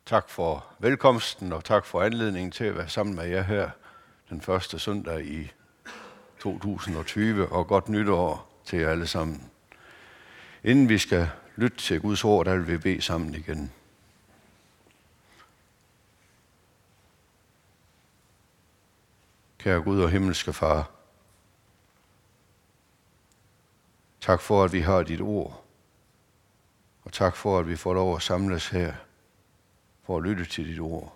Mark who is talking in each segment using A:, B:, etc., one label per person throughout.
A: Tak for velkomsten, og tak for anledningen til at være sammen med jer her den første søndag i 2020, og godt nytår til jer alle sammen. Inden vi skal lytte til Guds ord, der vil vi bede sammen igen. Kære Gud og himmelske Far, tak for, at vi har dit ord, og tak for, at vi får lov at samles her for at lytte til dit ord.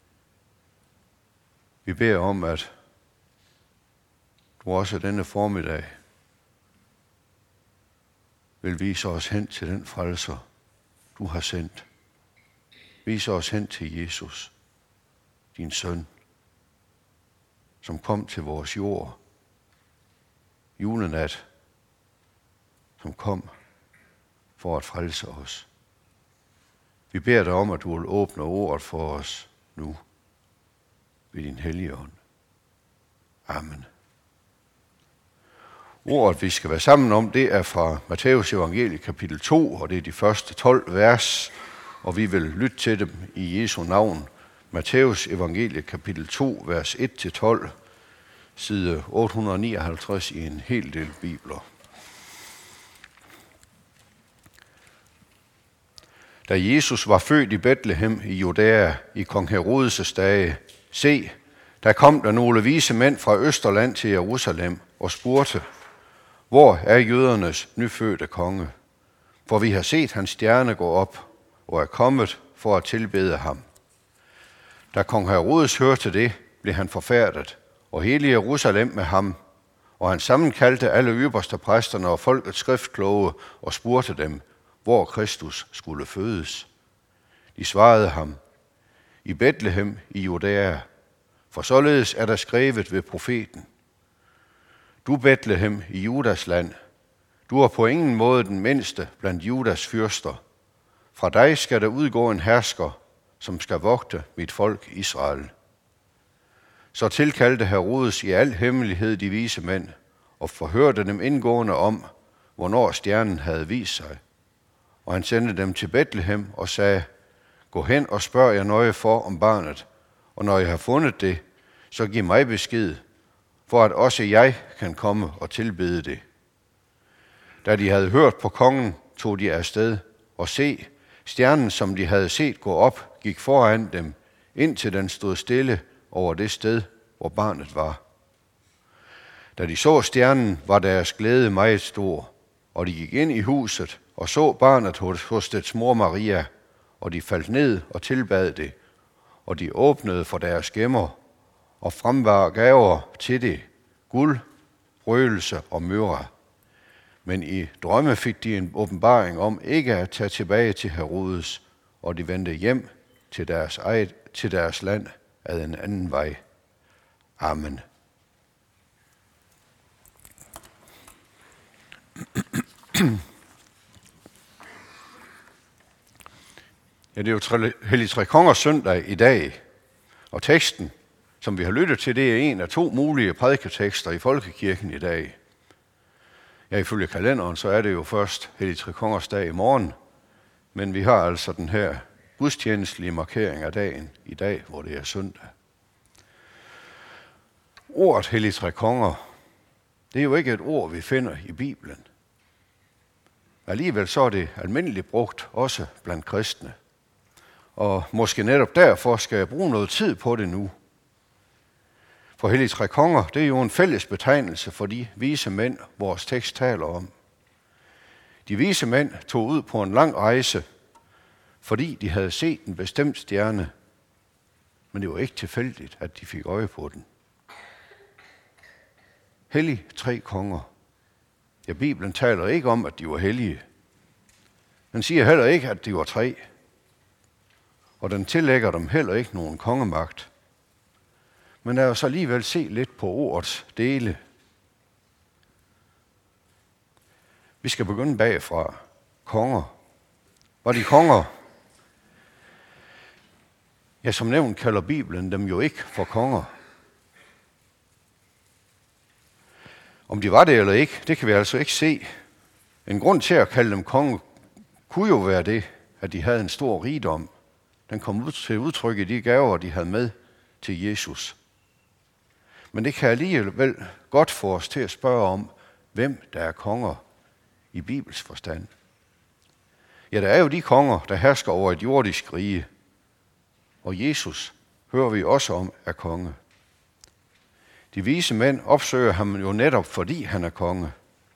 A: Vi beder om, at du også denne formiddag vil vise os hen til den frelser, du har sendt. Vise os hen til Jesus, din søn, som kom til vores jord, julenat, som kom for at frelse os. Vi beder dig om, at du vil åbne ordet for os nu ved din hellige ånd. Amen. Ordet, vi skal være sammen om, det er fra Matthæus evangelie kapitel 2, og det er de første 12 vers, og vi vil lytte til dem i Jesu navn. Matthæus evangelie kapitel 2, vers 1-12, side 859 i en hel del bibler. Da Jesus var født i Betlehem i Judæa i kong Herodes' dage, se, der kom der nogle vise mænd fra Østerland til Jerusalem og spurgte, hvor er jødernes nyfødte konge? For vi har set hans stjerne gå op og er kommet for at tilbede ham. Da kong Herodes hørte det, blev han forfærdet, og hele Jerusalem med ham, og han sammenkaldte alle ypperste præsterne og folkets skriftkloge og spurgte dem, hvor Kristus skulle fødes. De svarede ham, i Betlehem i Judæa, for således er der skrevet ved profeten. Du Betlehem i Judas land, du er på ingen måde den mindste blandt Judas fyrster. Fra dig skal der udgå en hersker, som skal vogte mit folk Israel. Så tilkaldte Herodes i al hemmelighed de vise mænd, og forhørte dem indgående om, hvornår stjernen havde vist sig. Og han sendte dem til Betlehem og sagde, gå hen og spørg jer nøje for om barnet, og når I har fundet det, så giv mig besked, for at også jeg kan komme og tilbede det. Da de havde hørt på kongen, tog de afsted, og se, stjernen, som de havde set gå op, gik foran dem, indtil den stod stille over det sted, hvor barnet var. Da de så stjernen, var deres glæde meget stor, og de gik ind i huset og så barnet hos dets mor Maria, og de faldt ned og tilbad det, og de åbnede for deres gemmer og frembar gaver til det, guld, røgelse og myrra. Men i drømme fik de en åbenbaring om ikke at tage tilbage til Herodes, og de vendte hjem til deres land ad en anden vej. Amen. Ja, det er jo Hellig Tre Kongers søndag i dag, og teksten, som vi har lyttet til, det er en af 2 mulige prædiketekster i folkekirken i dag. Ja, ifølge kalenderen, så er det jo først Hellig Tre Kongers dag i morgen, men vi har altså den her gudstjenestlige markering af dagen i dag, hvor det er søndag. Ordet Hellig Tre Konger, det er jo ikke et ord, vi finder i Bibelen. Alligevel så er det almindeligt brugt også blandt kristne. Og måske netop derfor skal jeg bruge noget tid på det nu. For Hellig Tre Konger, det er jo en fælles betegnelse for de vise mænd, vores tekst taler om. De vise mænd tog ud på en lang rejse, fordi de havde set en bestemt stjerne. Men det var ikke tilfældigt, at de fik øje på den. Hellig Tre Konger. Ja, Bibelen taler ikke om, at de var hellige. Den siger heller ikke, at de var 3. Og den tillægger dem heller ikke nogen kongemagt. Men lad os alligevel se lidt på ordets dele. Vi skal begynde bagfra. Konger. Var de konger? Ja, som nævnt kalder Bibelen dem jo ikke for konger. Om de var det eller ikke, det kan vi altså ikke se. En grund til at kalde dem konge kunne jo være det, at de havde en stor rigdom. Den kom ud til udtryk i de gaver, de havde med til Jesus. Men det kan alligevel godt få os til at spørge om, hvem der er konger i Bibels forstand. Ja, der er jo de konger, der hersker over et jordisk rige. Og Jesus hører vi også om er konge. De vise mænd opsøger ham jo netop, fordi han er konge.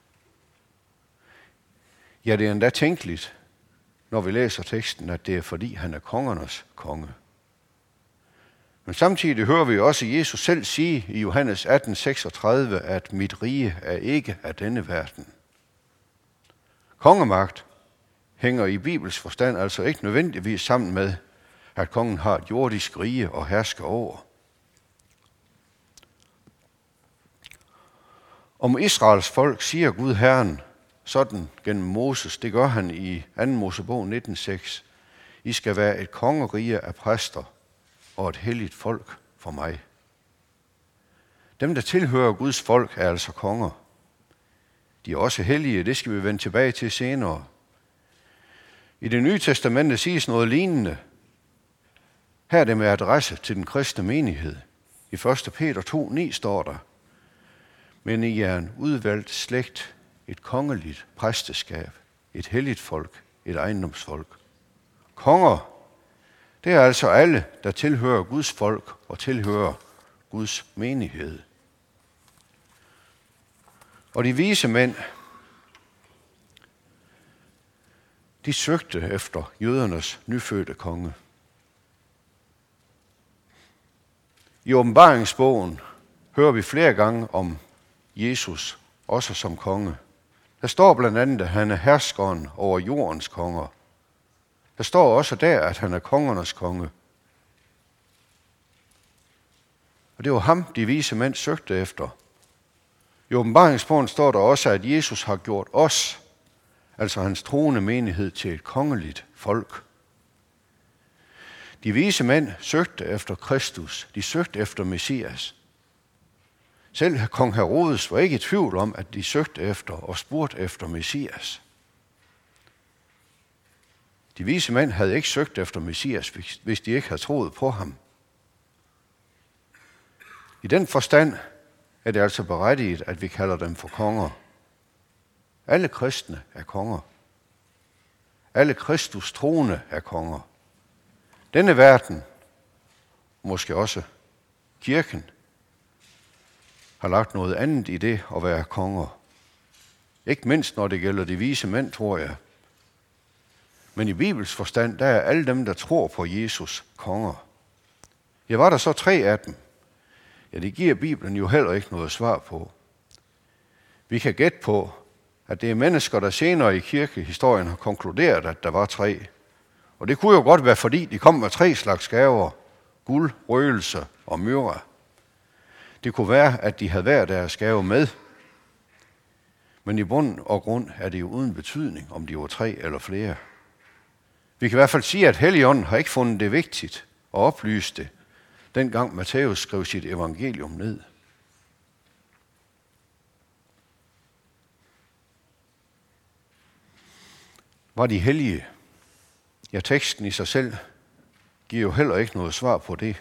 A: Ja, det er endda tænkeligt, når vi læser teksten, at det er fordi han er kongernes konge. Men samtidig hører vi også Jesus selv sige i Johannes 18:36, at mit rige er ikke af denne verden. Kongemagt hænger i Bibels forstand altså ikke nødvendigvis sammen med, at kongen har et jordisk rige og hersker over. Om Israels folk siger Gud Herren sådan gennem Moses, det gør han i 2. Mosebog 19:6. I skal være et kongerige af præster og et helligt folk for mig. Dem, der tilhører Guds folk, er altså konger. De er også hellige, det skal vi vende tilbage til senere. I Det Nye Testamente siges noget lignende. Her er det med adresse til den kristne menighed. I 1. Peter 2:9 står der: Men I er en udvalgt slægt, et kongeligt præsteskab, et helligt folk, et ejendomsfolk. Konger, det er altså alle, der tilhører Guds folk og tilhører Guds menighed. Og de vise mænd, de søgte efter jødernes nyfødte konge. I åbenbaringsbogen hører vi flere gange om Jesus, også som konge. Der står blandt andet, at han er herskeren over jordens konger. Der står også der, at han er kongernes konge. Og det var ham, de vise mænd søgte efter. I åbenbaringsbogen står der også, at Jesus har gjort os, altså hans troende menighed, til et kongeligt folk. De vise mænd søgte efter Kristus. De søgte efter Messias. Selv kong Herodes var ikke i tvivl om, at de søgte efter og spurgte efter Messias. De vise mænd havde ikke søgt efter Messias, hvis de ikke havde troet på ham. I den forstand er det altså berettiget, at vi kalder dem for konger. Alle kristne er konger. Alle Kristus troende er konger. Denne verden, måske også kirken, har lagt noget andet i det at være konger. Ikke mindst når det gælder de vise mænd, tror jeg. Men i Bibels forstand, der er alle dem, der tror på Jesus, konger. Ja, var der så 3 af dem? Ja, det giver Bibelen jo heller ikke noget svar på. Vi kan gætte på, at det er mennesker, der senere i kirkehistorien har konkluderet, at der var 3. Og det kunne jo godt være, fordi de kom med 3 slags gaver: guld, røgelse og myrra. Det kunne være, at de havde hver deres gave med. Men i bund og grund er det jo uden betydning, om de var 3 eller flere. Vi kan i hvert fald sige, at Helligånden har ikke fundet det vigtigt at oplyse det, dengang Matthæus skrev sit evangelium ned. Var de hellige? Ja, teksten i sig selv giver jo heller ikke noget svar på det.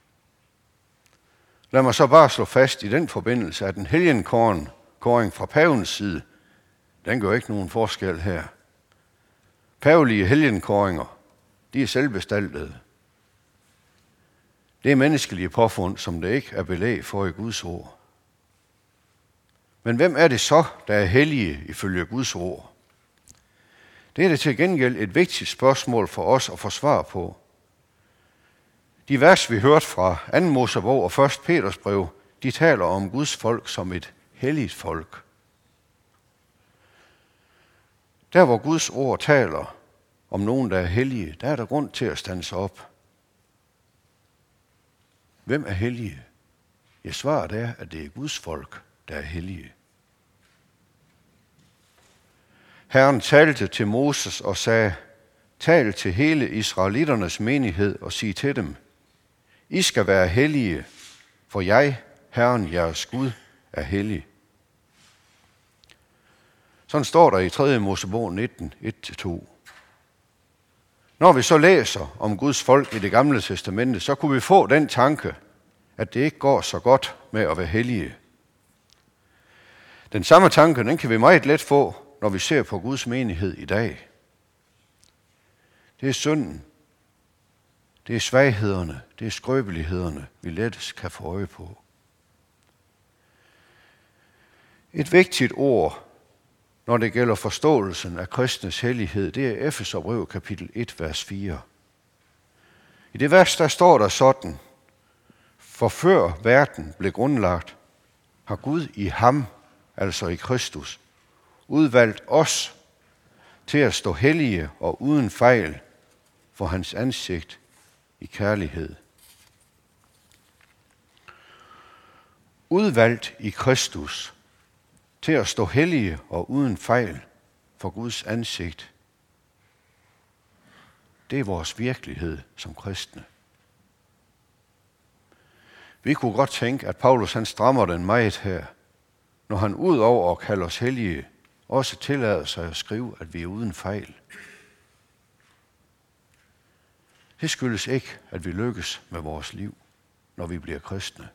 A: Lad mig så bare slå fast i den forbindelse, at en helgenkåring fra pavens side, den gør ikke nogen forskel her. Pavelige helgenkåringer, de er selvbestaltede. Det er menneskelige påfund, som det ikke er belæg for i Guds ord. Men hvem er det så, der er hellige ifølge Guds ord? Det er det til gengæld et vigtigt spørgsmål for os at få svar på. De vers, vi hørte fra 2. Mosebog og 1. Peters brev, de taler om Guds folk som et helligt folk. Der, hvor Guds ord taler om nogen, der er hellige, der er der grund til at standse op. Hvem er hellige? Ja, svaret er, at det er Guds folk, der er hellige. Herren talte til Moses og sagde: Tal til hele israelitternes menighed og sig til dem: I skal være hellige, for jeg, Herren jeres Gud, er hellig. Sådan står der i 3. Mosebog 19, 1-2. Når vi så læser om Guds folk i Det Gamle Testamente, så kunne vi få den tanke, at det ikke går så godt med at være hellige. Den samme tanke, den kan vi meget let få, når vi ser på Guds menighed i dag. Det er synden, det er svaghederne, det er skrøbelighederne, vi lettest kan få øje på. Et vigtigt ord, når det gælder forståelsen af kristnes hellighed, det er Efeserbrevet kapitel 1, vers 4. I det vers, der står der sådan: For før verden blev grundlagt, har Gud i ham, altså i Kristus, udvalgt os til at stå hellige og uden fejl for hans ansigt i kærlighed. Udvalgt i Kristus til at stå hellige og uden fejl for Guds ansigt. Det er vores virkelighed som kristne. Vi kunne godt tænke, at Paulus han strammer den meget her, når han ud over at kalde os hellige, også tillader sig at skrive, at vi er uden fejl. Det skyldes ikke, at vi lykkes med vores liv, når vi bliver kristne.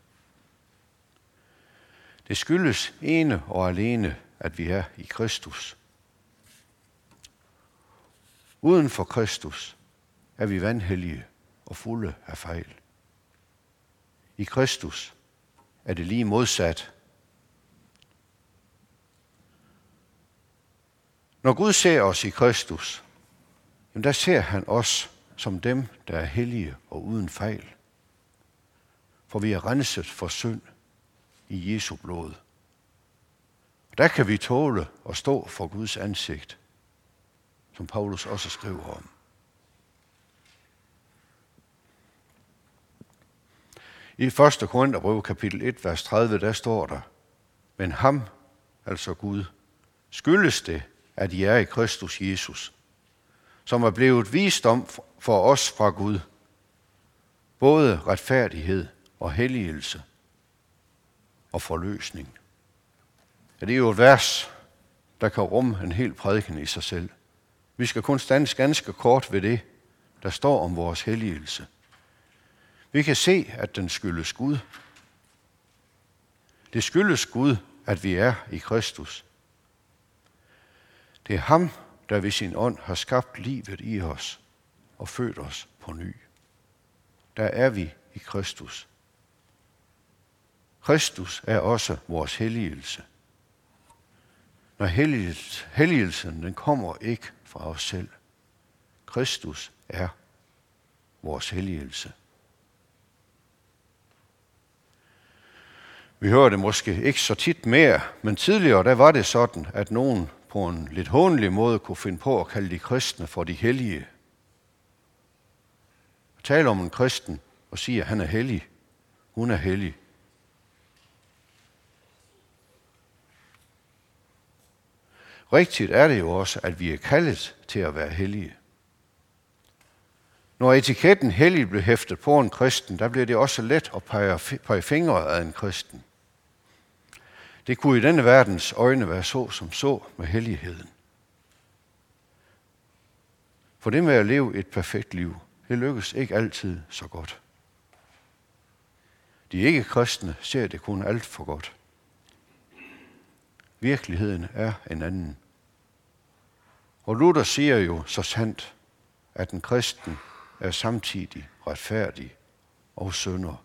A: Det skyldes ene og alene, at vi er i Kristus. Uden for Kristus er vi vanhellige og fulde af fejl. I Kristus er det lige modsat. Når Gud ser os i Kristus, der ser han os som dem, der er hellige og uden fejl. For vi er renset for synd i Jesu blod. Der kan vi tåle at stå for Guds ansigt, som Paulus også skriver om. I 1. Korintherbrev kapitel 1, vers 30, der står der: Men ham, altså Gud, skyldes det, at I er i Kristus Jesus, som er blevet visdom for os fra Gud, både retfærdighed og helligelse og forløsning. Ja, det er jo et vers, der kan rumme en hel prædiken i sig selv. Vi skal kun stands ganske kort ved det, der står om vores helligelse. Vi kan se, at den skyldes Gud. Det skyldes Gud, at vi er i Kristus. Det er ham, der ved sin ånd har skabt livet i os og født os på ny. Der er vi i Kristus. Kristus er også vores helligelse. Når helligelsen, den kommer ikke fra os selv. Kristus er vores helligelse. Vi hører det måske ikke så tit mere, men tidligere der var det sådan, at nogen på en lidt hånlig måde kunne finde på at kalde de kristne for de hellige. Tale om en kristen og sige, at han er hellig. Hun er hellig. Rigtigt er det jo også, at vi er kaldet til at være hellige. Når etiketten hellig blev hæftet på en kristen, der bliver det også let at pege fingre af en kristen. Det kunne i denne verdens øjne være så som så med helligheden. For det med at leve et perfekt liv, det lykkes ikke altid så godt. De ikke-kristne ser det kun alt for godt. Virkeligheden er en anden. Og Luther siger jo så sandt, at en kristen er samtidig retfærdig og synder.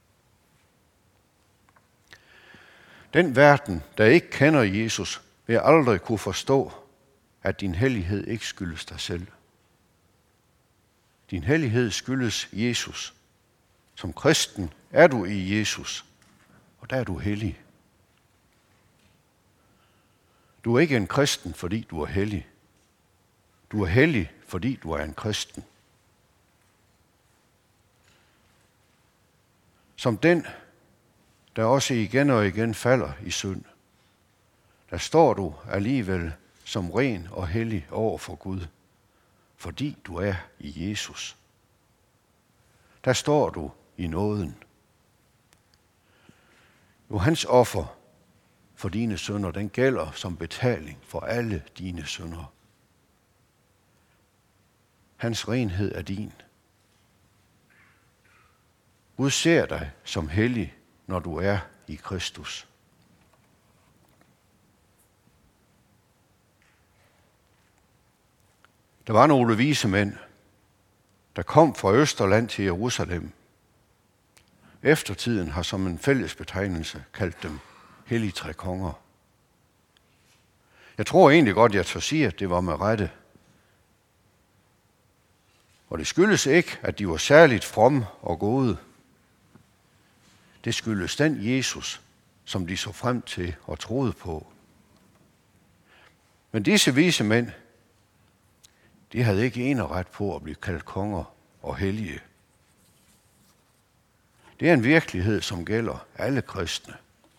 A: Den verden, der ikke kender Jesus, vil aldrig kunne forstå, at din hellighed ikke skyldes dig selv. Din hellighed skyldes Jesus. Som kristen er du i Jesus, og der er du hellig. Du er ikke en kristen, fordi du er hellig. Du er hellig, fordi du er en kristen. Som den, der også igen og igen falder i synd, der står du alligevel som ren og hellig over for Gud, fordi du er i Jesus. Der står du i nåden. Jo, hans offer for dine synder, den gælder som betaling for alle dine synder. Hans renhed er din. Gud ser dig som hellig, når du er i Kristus. Der var nogle vise mænd, der kom fra Østerland til Jerusalem. Eftertiden har som en fælles betegnelse kaldt dem hellige tre konger. Jeg tror egentlig godt, jeg tør sige, at det var med rette. Og det skyldes ikke, at de var særligt fromme og gode. Det skyldes den Jesus, som de så frem til og troede på. Men disse vise mænd, de havde ikke eneret på at blive kaldt konger og hellige. Det er en virkelighed, som gælder alle kristne.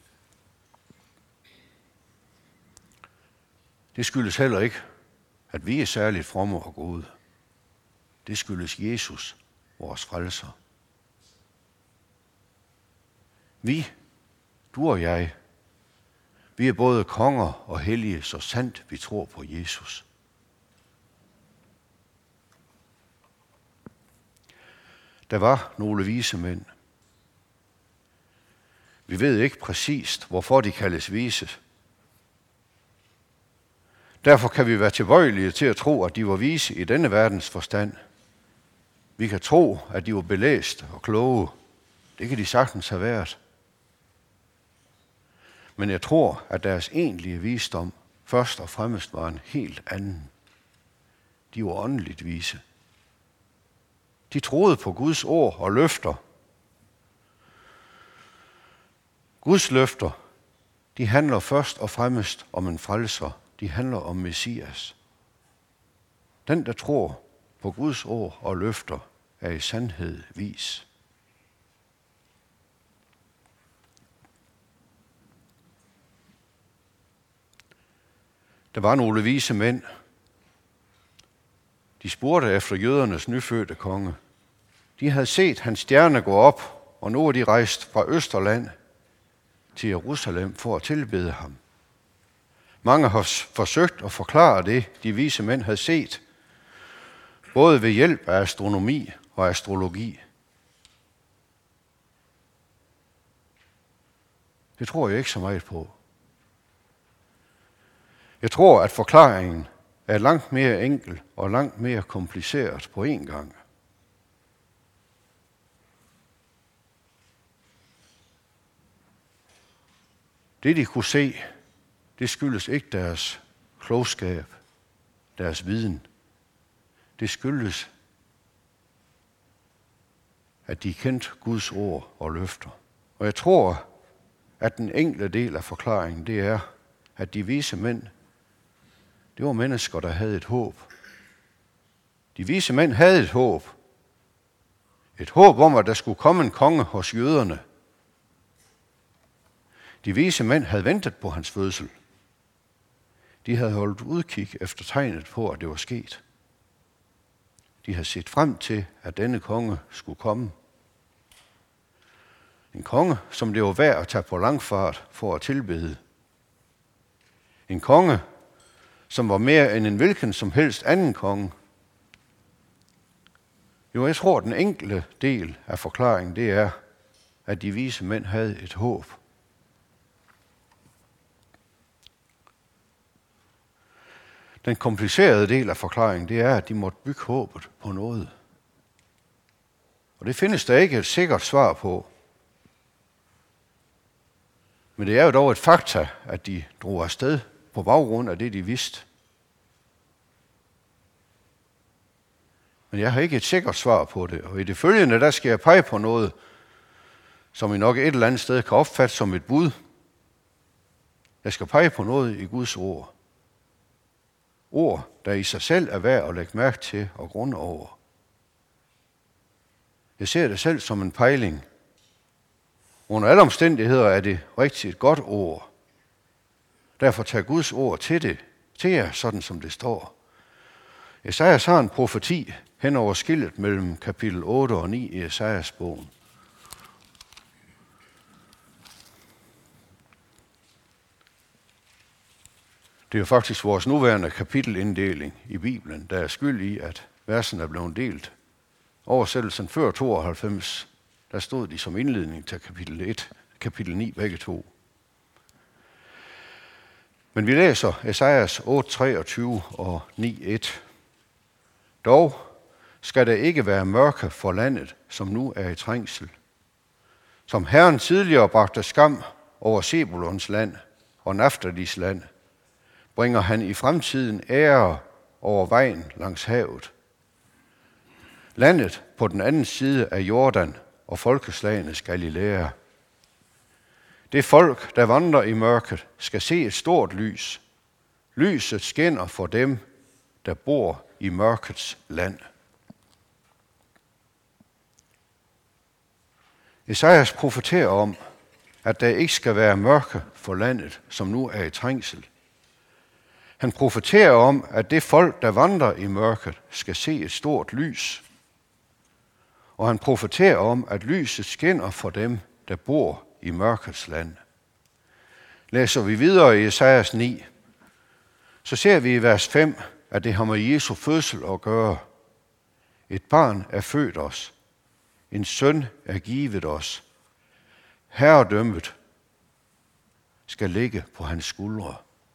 A: Det skyldes heller ikke, at vi er særligt fromme og gode. Det skyldes Jesus, vores frelser. Vi, du og jeg, vi er både konger og hellige, så sandt vi tror på Jesus. Der var nogle vise mænd. Vi ved ikke præcist, hvorfor de kaldes vise. Derfor kan vi være tilbøjelige til at tro, at de var vise i denne verdens forstand. Vi kan tro, at de var belæst og kloge. Det kan de sagtens have været. Men jeg tror, at deres egentlige visdom først og fremmest var en helt anden. De var åndeligt vise. De troede på Guds ord og løfter. Guds løfter, de handler først og fremmest om en frelser. De handler om Messias. Den, der tror på Guds ord og løfter, er i sandhed vis. Der var nogle vise mænd. De spurgte efter jødernes nyfødte konge. De havde set hans stjerne gå op, og nu er de rejst fra Østerland til Jerusalem for at tilbede ham. Mange har forsøgt at forklare det, de vise mænd havde set, både ved hjælp af astronomi og astrologi. Det tror jeg ikke så meget på. Jeg tror, at forklaringen er langt mere enkel og langt mere kompliceret på én gang. Det, de kunne se, det skyldes ikke deres klogskab, deres viden. Det skyldes, at de kendte Guds ord og løfter. Og jeg tror, at den enkelte del af forklaringen, det er, at de vise mænd, det var mennesker, der havde et håb. De vise mænd havde et håb. Et håb om, at der skulle komme en konge hos jøderne. De vise mænd havde ventet på hans fødsel. De havde holdt udkig efter tegnet på, at det var sket. De havde set frem til, at denne konge skulle komme. En konge, som det var værd at tage på langfart for at tilbede. En konge, som var mere end en hvilken som helst anden konge. Jo, jeg tror, at den enkelte del af forklaringen, det er, at de vise mænd havde et håb. Den komplicerede del af forklaringen, det er, at de måtte bygge håbet på noget. Og det findes der ikke et sikkert svar på. Men det er jo dog et fakta, at de drog afsted på baggrund af det, de vidste. Men jeg har ikke et sikkert svar på det, og i det følgende, der skal jeg pege på noget, som I nok et eller andet sted kan opfatte som et bud. Jeg skal pege på noget i Guds ord. Ord, der i sig selv er værd at lægge mærke til og grunde over. Jeg ser det selv som en pejling. Under alle omstændigheder er det rigtig et godt ord. Derfor tag Guds ord til jer, sådan som det står. Esajas har en profeti hen over skillet mellem kapitel 8 og 9 i Esajas bogen. Det er jo faktisk vores nuværende kapitelinddeling i Bibelen, der er skyld i, at versen er blevet delt. Oversættelsen før 92, der stod de som indledning til kapitel 1, kapitel 9 begge to. Men vi læser Esajas 8:23 og 9:1. Dog skal der ikke være mørke for landet, som nu er i trængsel. Som Herren tidligere bragte skam over Sebulons land og Naftalis land, bringer han i fremtiden ære over vejen langs havet. Landet på den anden side af Jordan og folkeslagenes Galilea. Det folk, der vandrer i mørket, skal se et stort lys. Lyset skinner for dem, der bor i mørkets land. Esajas profeterer om, at der ikke skal være mørke for landet, som nu er i trængsel. Han profeterer om, at det folk, der vandrer i mørket, skal se et stort lys. Og han profeterer om, at lyset skinner for dem, der bor i mørkets land. Læser vi videre i Esajas 9, så ser vi i vers 5, at det har med Jesu fødsel at gøre. Et barn er født os. En søn er givet os. Herredømmet skal ligge på hans skuldre.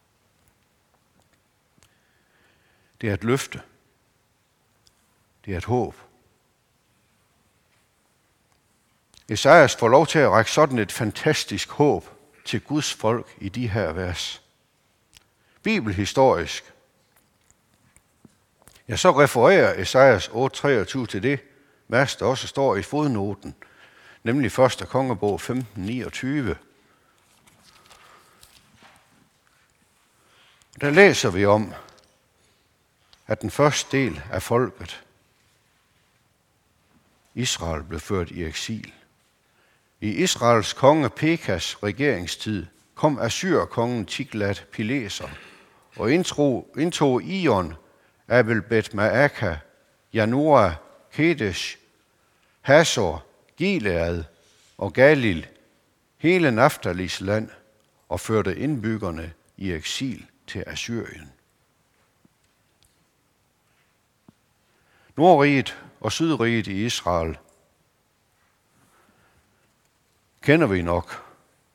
A: Det er et løfte. Det er et håb. Esajas får lov til at række sådan et fantastisk håb til Guds folk i de her vers. Bibelhistorisk, ja, så refererer Esajas 8:23 til det vers, der også står i fodnoten, nemlig 1. Kongebog 15:29. Der læser vi om, at den første del af folket, Israel, blev ført i eksil. I Israels konge Pekas regeringstid kom Assyrkongen Tiglat-Pileser og indtog Ion, Abel-Bet-Maaka, Janua, Kedesh, Hasor, Gilead og Galil, hele Naftalis land, og førte indbyggerne i eksil til Assyrien. Nordriget og Sydriget i Israel kender vi nok.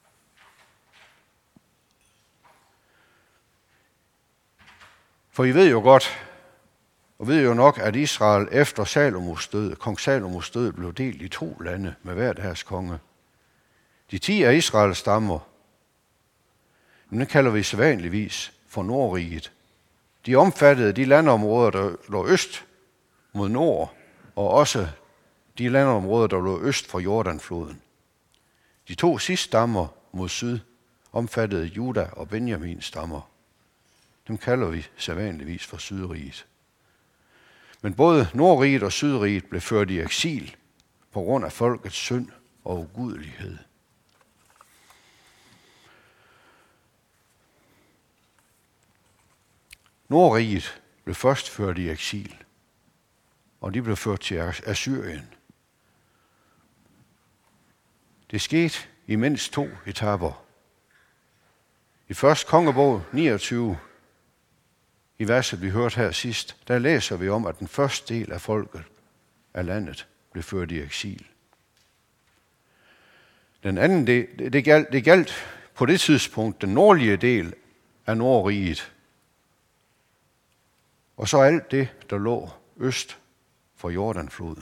A: For I ved jo godt, og ved jo nok, at Israel efter Salomos død, kong Salomos død, blev delt i 2 lande med hver deres konge. De 10 af Israels stammer, den kalder vi sædvanligvis for Nordriget. De omfattede de landområder, der lå øst mod nord, og også de landområder, der lå øst for Jordanfloden. De 2 sidste stammer mod syd omfattede Juda og Benjamins stammer. Dem kalder vi sædvanligvis for Sydriget. Men både Nordriget og Sydriget blev ført i eksil på grund af folkets synd og ugudelighed. Nordriget blev først ført i eksil, og de blev ført til Assyrien. Det skete i mindst 2 etaper. I 1. Kongebog 29, i verset vi hørte her sidst, der læser vi om, at den første del af folket af landet blev ført i eksil. Den anden del, det galt på det tidspunkt den nordlige del af Nordriget, og så alt det, der lå øst for Jordanfloden.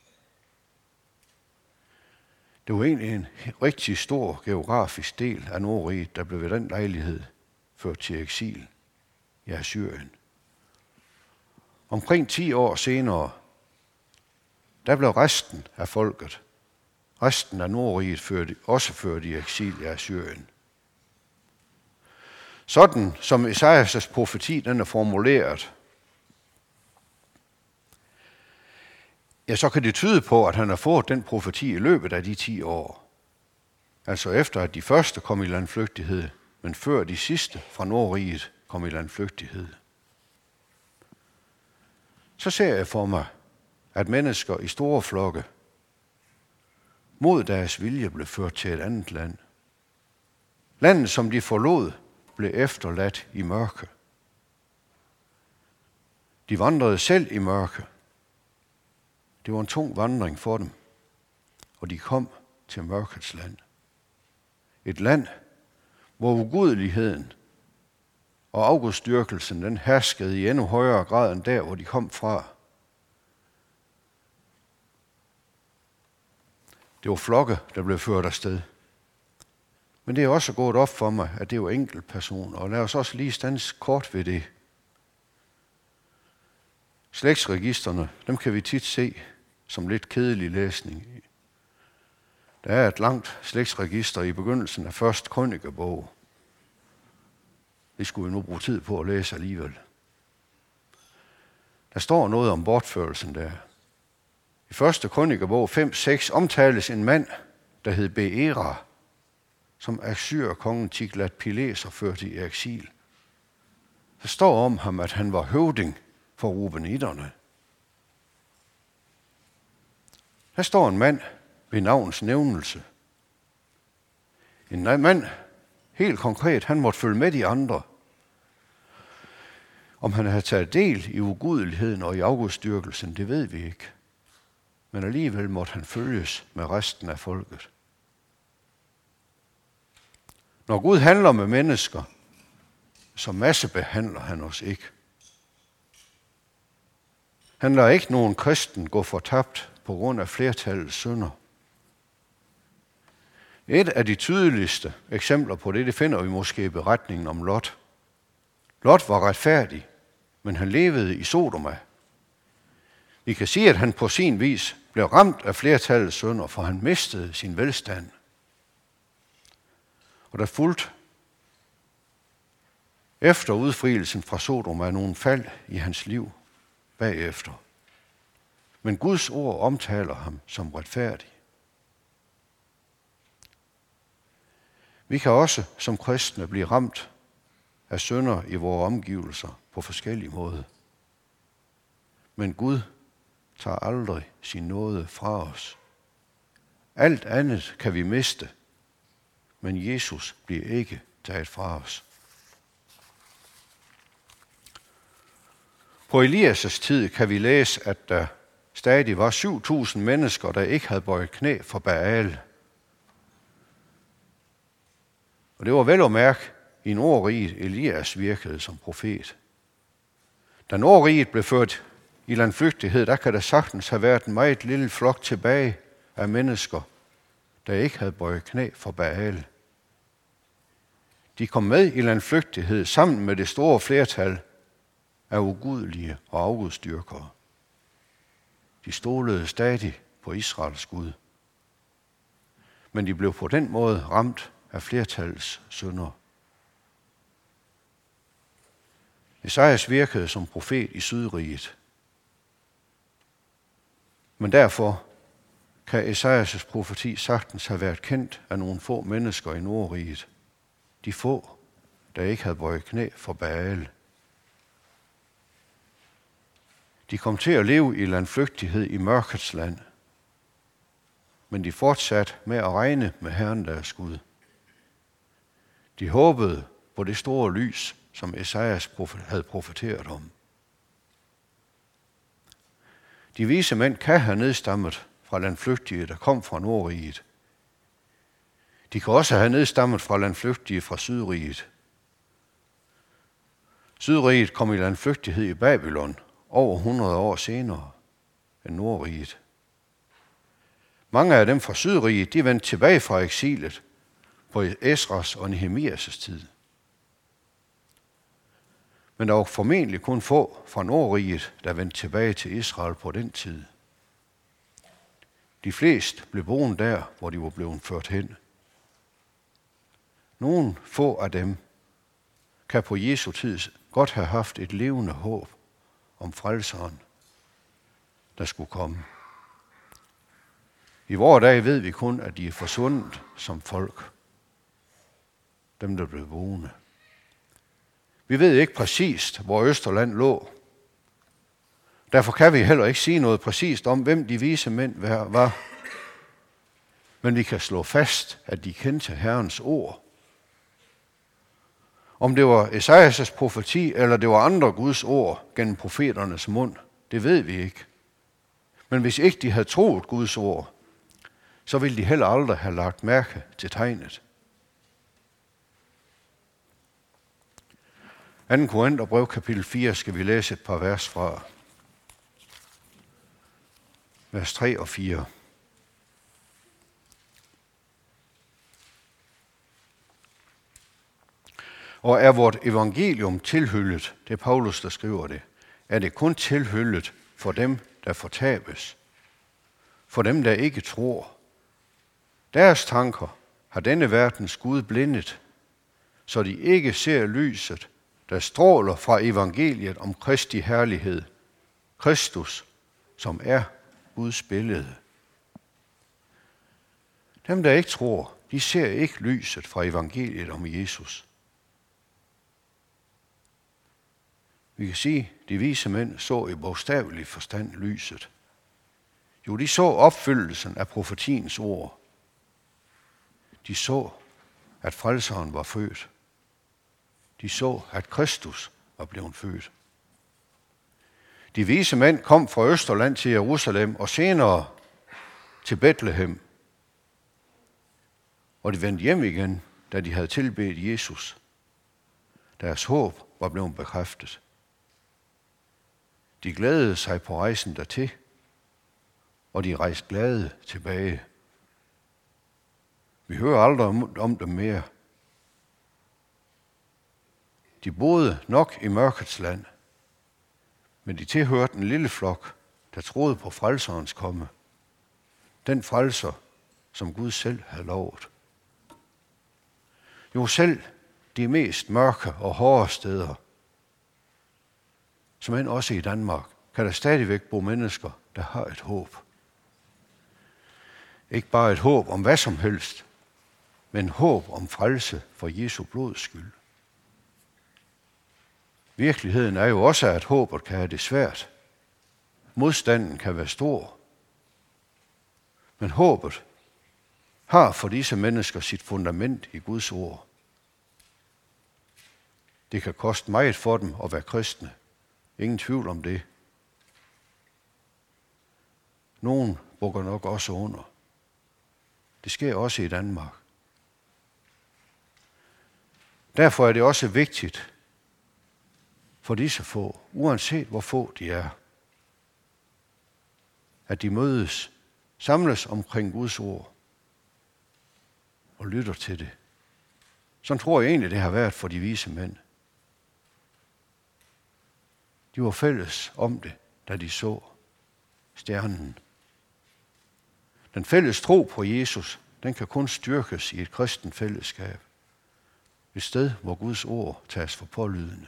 A: Det var egentlig en rigtig stor geografisk del af Nordriget, der blev ved den lejlighed ført til eksil i Assyrien. Omkring 10 år senere, der blev resten af folket, resten af Nordriget også ført i eksil i Assyrien. Sådan som Esajas profeti den er formuleret, ja, så kan det tyde på, at han har fået den profeti i løbet af de 10 år. Altså efter, at de første kom i landflygtighed, men før de sidste fra Nordriget kom i landflygtighed. Så ser jeg for mig, at mennesker i store flokke mod deres vilje blev ført til et andet land. Landet, som de forlod, blev efterladt i mørke. De vandrede selv i mørke, Det var en tung vandring for dem, og de kom til mørkets land. Et land, hvor ugudeligheden og afgudstyrkelsen den herskede i endnu højere grad end der, hvor de kom fra. Det var flokke, der blev ført afsted. Men det er også gået op for mig, at det var enkeltpersoner, og lad os også lige stands kort ved det. Slægtsregisterne, dem kan vi tit se som lidt kedelig læsning. Der er et langt slægtsregister i begyndelsen af første krønikebog. Det skulle vi nu bruge tid på at læse alligevel. Der står noget om bortførelsen der. I første krønikebog 5-6 omtales en mand, der hed Beera, som Assyrkongen Tiglat-Pileser førte i eksil. Der står om ham, at han var høvding for Rubenitterne. Der står en mand ved navns nævnelse. En mand, helt konkret, han måtte følge med de andre. Om han havde taget del i ugudeligheden og i afgudstyrkelsen, det ved vi ikke. Men alligevel måtte han følges med resten af folket. Når Gud handler med mennesker, så massebehandler han os ikke. Han lader ikke nogen kristen gå fortabt på grund af flertallets synder. Et af de tydeligste eksempler på det finder vi måske i beretningen om Lot. Lot var retfærdig, men han levede i Sodoma. Vi kan sige, at han på sin vis blev ramt af flertallets synder, for han mistede sin velstand. Og der fulgte efter udfrielsen fra Sodoma nogle fald i hans liv bagefter. Men Guds ord omtaler ham som retfærdig. Vi kan også som kristne blive ramt af synder i vores omgivelser på forskellige måder. Men Gud tager aldrig sin nåde fra os. Alt andet kan vi miste, men Jesus bliver ikke taget fra os. På Elias' tid kan vi læse, at der stadig var 7.000 mennesker, der ikke havde bøjet knæ for Baal. Og det var vel at mærke i Nordriget, Elias virkede som profet. Da Nordriget blev ført i landflygtighed, der kan der sagtens have været en meget lille flok tilbage af mennesker, der ikke havde bøjet knæ for Baal. De kom med i landflygtighed sammen med det store flertal af ugudelige og afgudstyrkere. De stolede stadig på Israels Gud. Men de blev på den måde ramt af flertallets synder. Esajas virkede som profet i Sydriget. Men derfor kan Esajas profeti sagtens have været kendt af nogle få mennesker i Nordriget. De få, der ikke havde bøjet knæ for Baal. De kom til at leve i landflygtighed i mørkets land. Men de fortsatte med at regne med Herren deres Gud. De håbede på det store lys, som Esajas havde profeteret om. De vise mænd kan have nedstammet fra landflygtige, der kom fra Nordriget. De kan også have nedstammet fra landflygtige fra Sydriget. Sydriget kom i landflygtighed i Babylon over 100 år senere end Nordriget. Mange af dem fra Sydriget, de vendte tilbage fra eksilet på Esras og Nehemias' tid. Men der var formentlig kun få fra Nordriget, der vendte tilbage til Israel på den tid. De fleste blev boende der, hvor de var blevet ført hen. Nogle få af dem kan på Jesu tid godt have haft et levende håb om frelseren, der skulle komme. I vore dage ved vi kun, at de er forsvundet som folk. Dem, der blev boende. Vi ved ikke præcist, hvor Østerland lå. Derfor kan vi heller ikke sige noget præcist om, hvem de vise mænd var. Men vi kan slå fast, at de kendte Herrens ord. Om det var Esajas' profeti, eller det var andre Guds ord gennem profeternes mund, det ved vi ikke. Men hvis ikke de havde troet Guds ord, så ville de heller aldrig have lagt mærke til tegnet. 2. Korintherbrev kapitel 4 skal vi læse et par vers fra. Vers 3 og 4. Og er vort evangelium tilhyllet, det er Paulus, der skriver det, er det kun tilhyllet for dem, der fortabes, for dem, der ikke tror. Deres tanker har denne verdens Gud blindet, så de ikke ser lyset, der stråler fra evangeliet om Kristi herlighed, Kristus, som er Guds billede. Dem, der ikke tror, de ser ikke lyset fra evangeliet om Jesus. Vi kan sige, at de vise mænd så i bogstavelig forstand lyset. Jo, de så opfyldelsen af profetiens ord. De så, at frelseren var født. De så, at Kristus var blevet født. De vise mænd kom fra Østerland til Jerusalem og senere til Betlehem. Og de vendte hjem igen, da de havde tilbedt Jesus. Deres håb var blevet bekræftet. De glædede sig på rejsen dertil, og de rejste glade tilbage. Vi hører aldrig om dem mere. De boede nok i mørkets land, men de tilhørte en lille flok, der troede på frelserens komme. Den frelser, som Gud selv havde lovet. Jo, selv de mest mørke og hårde steder, som end også i Danmark, kan der stadigvæk bo mennesker, der har et håb. Ikke bare et håb om hvad som helst, men håb om frelse for Jesu blods skyld. Virkeligheden er jo også, at håbet kan have det svært. Modstanden kan være stor. Men håbet har for disse mennesker sit fundament i Guds ord. Det kan koste meget for dem at være kristne. Ingen tvivl om det. Nogen bukker nok også under. Det sker også i Danmark. Derfor er det også vigtigt for disse få, uanset hvor få de er, at de mødes, samles omkring Guds ord og lytter til det. Sådan tror jeg egentlig, det har været for de vise mænd. De var fælles om det, da de så stjernen. Den fælles tro på Jesus, den kan kun styrkes i et kristent fællesskab. Et sted, hvor Guds ord tages for pålydende.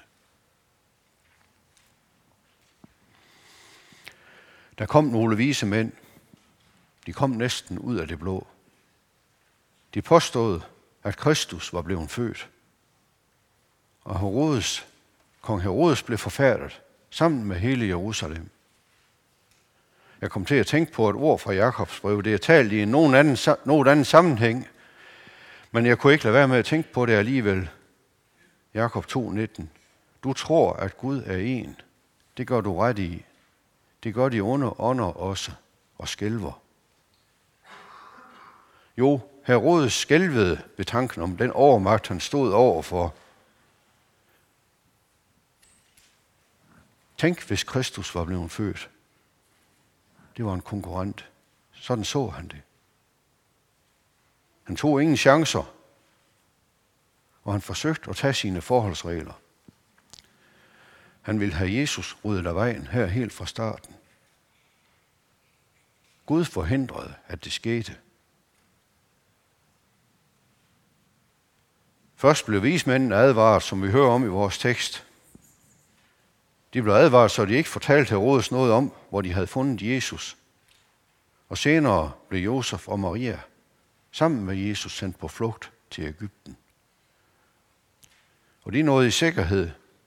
A: Der kom nogle vise mænd. De kom næsten ud af det blå. De påstod, at Kristus var blevet født. Og kong Herodes blev forfærdet sammen med hele Jerusalem. Jeg kom til at tænke på et ord fra Jakobs brev. Det er talt i nogen anden sammenhæng, men jeg kunne ikke lade være med at tænke på det alligevel. Jakob 2:19. Du tror, at Gud er en. Det gør du ret i. Det gør de onde ånder også og skælver. Jo, Herodes skælvede ved tanken om den overmagt, han stod overfor. Tænk, hvis Kristus var blevet født. Det var en konkurrent. Sådan så han det. Han tog ingen chancer, og han forsøgte at tage sine forholdsregler. Han ville have Jesus ryddet af vejen her helt fra starten. Gud forhindrede, at det skete. Først blev vismændene advaret, som vi hører om i vores tekst. De blev advaret, så de ikke fortalte Herodes noget om, hvor de havde fundet Jesus. Og senere blev Josef og Maria sammen med Jesus sendt på flugt til Egypten. Og de nåede i sikkerhed,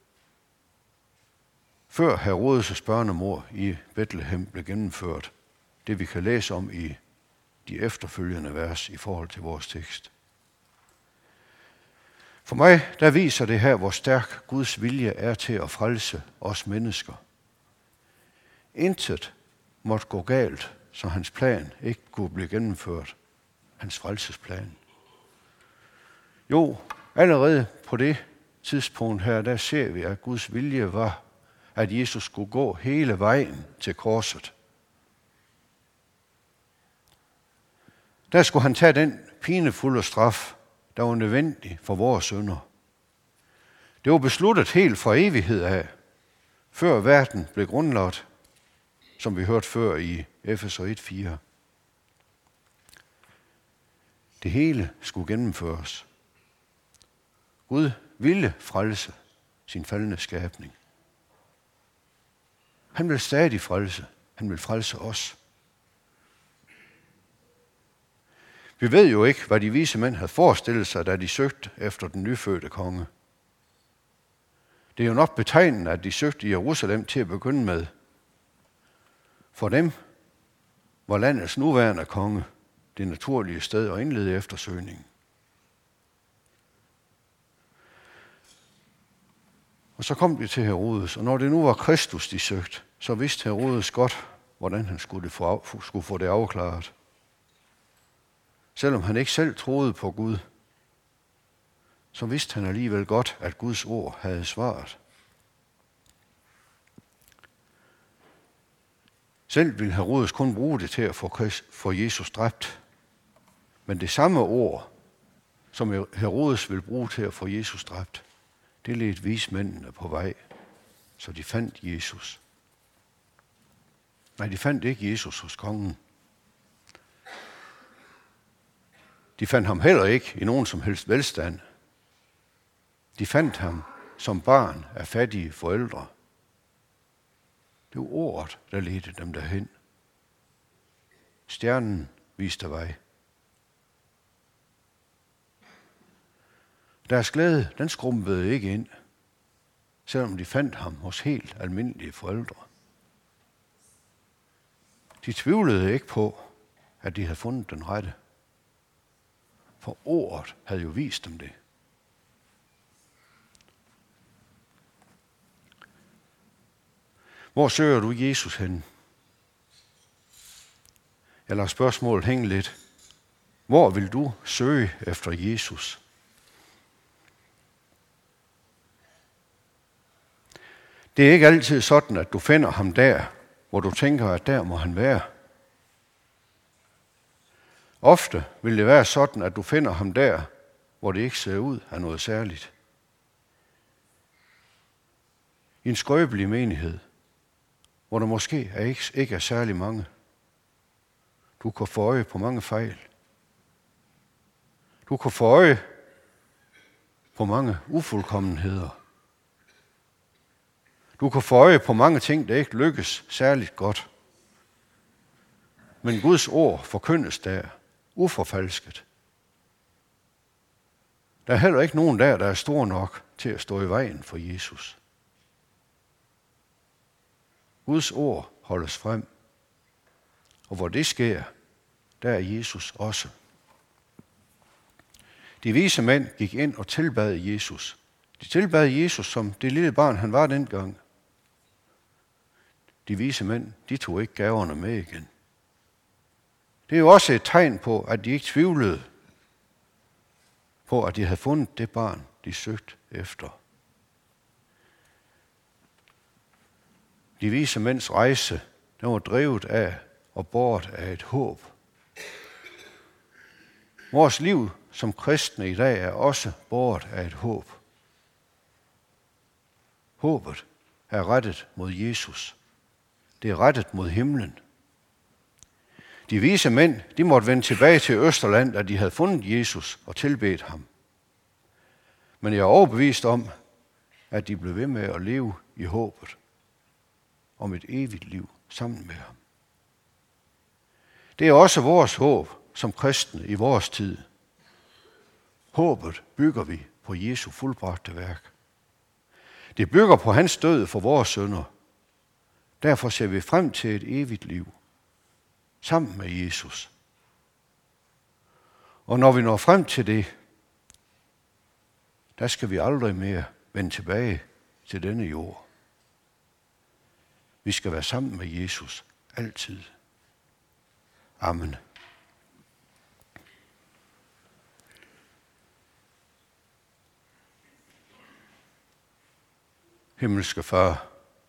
A: før Herodes' børnemord i Betlehem blev gennemført. Det vi kan læse om i de efterfølgende vers i forhold til vores tekst. For mig, der viser det her, hvor stærk Guds vilje er til at frelse os mennesker. Intet måtte gå galt, så hans plan ikke kunne blive gennemført. Hans frelsesplan. Jo, allerede på det tidspunkt her, der ser vi, at Guds vilje var, at Jesus skulle gå hele vejen til korset. Der skulle han tage den pinefulde straf, der var nødvendig for vores synder. Det var besluttet helt fra evighed af, før verden blev grundlagt, som vi hørte før i Efeser 1:4. Det hele skulle gennemføres. Gud ville frelse sin faldne skabning. Han vil stadig frelse. Han vil frelse os. Vi ved jo ikke, hvad de vise mænd havde forestillet sig, da de søgte efter den nyfødte konge. Det er jo nok betegnende, at de søgte i Jerusalem til at begynde med. For dem var landets nuværende konge det naturlige sted at indlede eftersøgningen. Og så kom de til Herodes, og når det nu var Kristus, de søgte, så vidste Herodes godt, hvordan han skulle få det afklaret. Selvom han ikke selv troede på Gud, så vidste han alligevel godt, at Guds ord havde svaret. Selv ville Herodes kun bruge det til at få Jesus dræbt. Men det samme ord, som Herodes ville bruge til at få Jesus dræbt, det ledte vismændene på vej, så de fandt Jesus. Nej, de fandt ikke Jesus hos kongen. De fandt ham heller ikke i nogen som helst velstand. De fandt ham som barn af fattige forældre. Det var ordet, der ledte dem derhen. Stjernen viste vej. Deres glæde, den skrumpede ikke ind, selvom de fandt ham hos helt almindelige forældre. De tvivlede ikke på, at de havde fundet den rette. For ordet havde jo vist dem det. Hvor søger du Jesus hen? Jeg lader spørgsmålet hænge lidt. Hvor vil du søge efter Jesus? Det er ikke altid sådan, at du finder ham der, hvor du tænker, at der må han være. Ofte vil det være sådan, at du finder ham der, hvor det ikke ser ud af noget særligt. I en skrøbelig menighed, hvor der måske ikke er særlig mange. Du kan få øje på mange fejl. Du kan få øje på mange ufuldkommenheder. Du kan få øje på mange ting, der ikke lykkes særligt godt. Men Guds ord forkyndes der, uforfalsket. Der er heller ikke nogen der er stor nok til at stå i vejen for Jesus. Guds ord holdes frem, og hvor det sker, der er Jesus også. De vise mænd gik ind og tilbad Jesus. De tilbad Jesus som det lille barn, han var dengang. De vise mænd, de tog ikke gaverne med igen. Det er jo også et tegn på, at de ikke tvivlede på, at de havde fundet det barn, de søgte efter. De vise mænds rejse, den var drevet af og båret af et håb. Vores liv som kristne i dag er også båret af et håb. Håbet er rettet mod Jesus. Det er rettet mod himlen. De vise mænd, de måtte vende tilbage til Østerland, da de havde fundet Jesus og tilbedt ham. Men jeg er overbevist om, at de blev ved med at leve i håbet om et evigt liv sammen med ham. Det er også vores håb som kristne i vores tid. Håbet bygger vi på Jesu fuldbragte værk. Det bygger på hans død for vores synder. Derfor ser vi frem til et evigt liv sammen med Jesus. Og når vi når frem til det, der skal vi aldrig mere vende tilbage til denne jord. Vi skal være sammen med Jesus altid. Amen. Himmelske Far,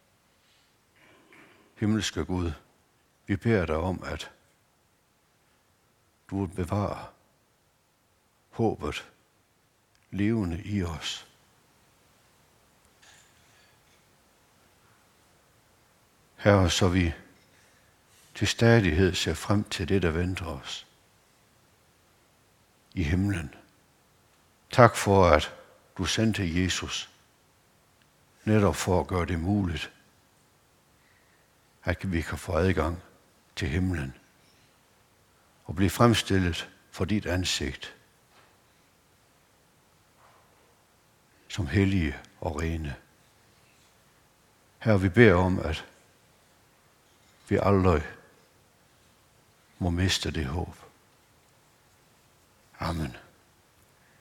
A: himmelske Gud, vi beder dig om, at du vil bevare håbet levende i os. Herre, så vi til stadighed ser frem til det, der venter os i himlen. Tak for, at du sendte Jesus, netop for at gøre det muligt, at vi kan få adgang til himlen og blive fremstillet for dit ansigt som hellige og rene. Herre, vi beder om, at vi aldrig må miste det håb. Amen.